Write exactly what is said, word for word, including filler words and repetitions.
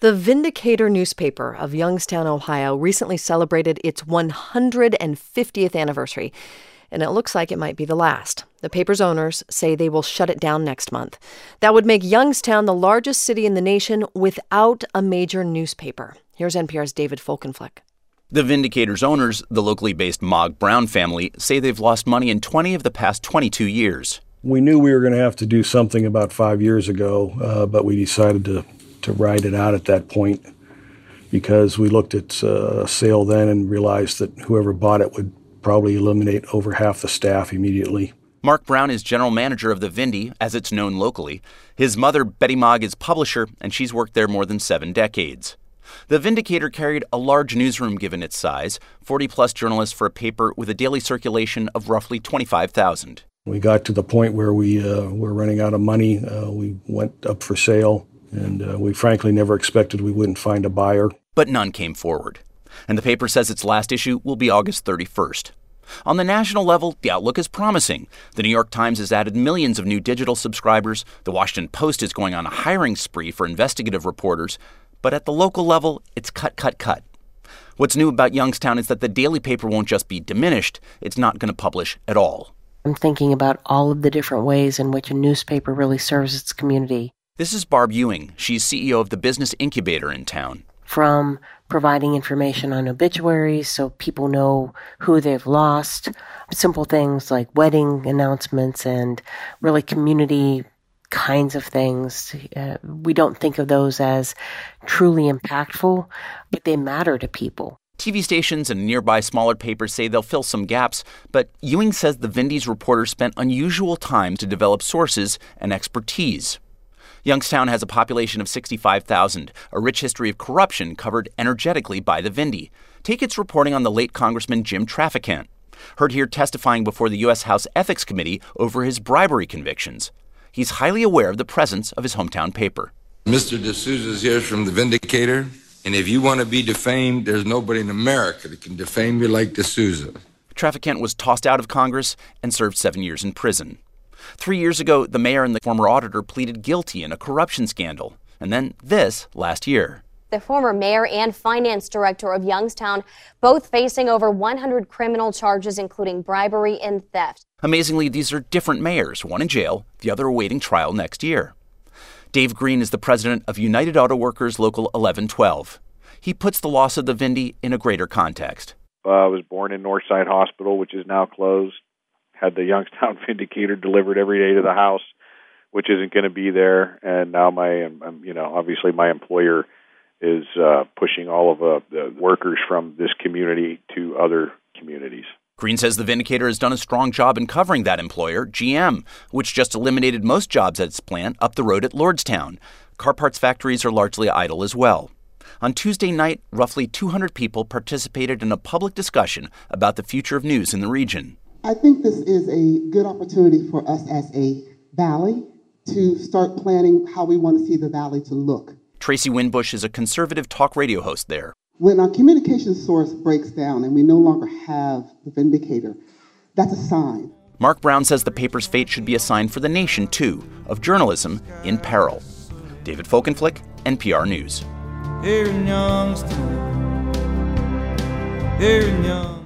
The Vindicator newspaper of Youngstown, Ohio, recently celebrated its one hundred fiftieth anniversary, and it looks like it might be the last. The paper's owners say they will shut it down next month. That would make Youngstown the largest city in the nation without a major newspaper. Here's N P R's David Folkenflik. The Vindicator's owners, the locally based Mogg Brown family, say they've lost money in twenty of the past twenty-two years. We knew we were going to have to do something about five years ago, uh, but we decided to, to ride it out at that point because we looked at uh, a sale then and realized that whoever bought it would probably eliminate over half the staff immediately. Mark Brown is general manager of the Vindy, as it's known locally. His mother, Betty Mogg, is publisher, and she's worked there more than seven decades. The Vindicator carried a large newsroom given its size, forty-plus journalists for a paper with a daily circulation of roughly twenty-five thousand. We got to the point where we uh, were running out of money. Uh, we went up for sale, and uh, we frankly never expected we wouldn't find a buyer. But none came forward. And the paper says its last issue will be August thirty-first. On the national level, the outlook is promising. The New York Times has added millions of new digital subscribers. The Washington Post is going on a hiring spree for investigative reporters. But at the local level, it's cut, cut, cut. What's new about Youngstown is that the daily paper won't just be diminished, it's not going to publish at all. I'm thinking about all of the different ways in which a newspaper really serves its community. This is Barb Ewing. She's C E O of the Business Incubator in town. From providing information on obituaries so people know who they've lost, simple things like wedding announcements and really community kinds of things. Uh, we don't think of those as truly impactful, but they matter to people. T V stations and nearby smaller papers say they'll fill some gaps, but Ewing says the Vindy's reporters spent unusual time to develop sources and expertise. Youngstown has a population of sixty-five thousand, a rich history of corruption covered energetically by the Vindy. Take its reporting on the late Congressman Jim Traficant, heard here testifying before the U S House Ethics Committee over his bribery convictions. He's highly aware of the presence of his hometown paper. Mister D'Souza's here from the Vindicator, and if you want to be defamed, there's nobody in America that can defame you like D'Souza. Traficant was tossed out of Congress and served seven years in prison. Three years ago, the mayor and the former auditor pleaded guilty in a corruption scandal. And then this last year. The former mayor and finance director of Youngstown, both facing over one hundred criminal charges, including bribery and theft. Amazingly, these are different mayors, one in jail, the other awaiting trial next year. Dave Green is the president of United Auto Workers Local eleven twelve. He puts the loss of the Vindy in a greater context. Uh, I was born in Northside Hospital, which is now closed. Had the Youngstown Vindicator delivered every day to the house, which isn't going to be there. And now my, um, you know, obviously my employer is uh, pushing all of uh, the workers from this community to other communities. Green says the Vindicator has done a strong job in covering that employer, G M, which just eliminated most jobs at its plant up the road at Lordstown. Car parts factories are largely idle as well. On Tuesday night, roughly two hundred people participated in a public discussion about the future of news in the region. I think this is a good opportunity for us as a valley to start planning how we want to see the valley to look. Tracy Winbush is a conservative talk radio host there. When our communication source breaks down and we no longer have the Vindicator, that's a sign. Mark Brown says the paper's fate should be a sign for the nation, too, of journalism in peril. David Folkenflik, N P R News. Here in Youngstown, here in Youngstown.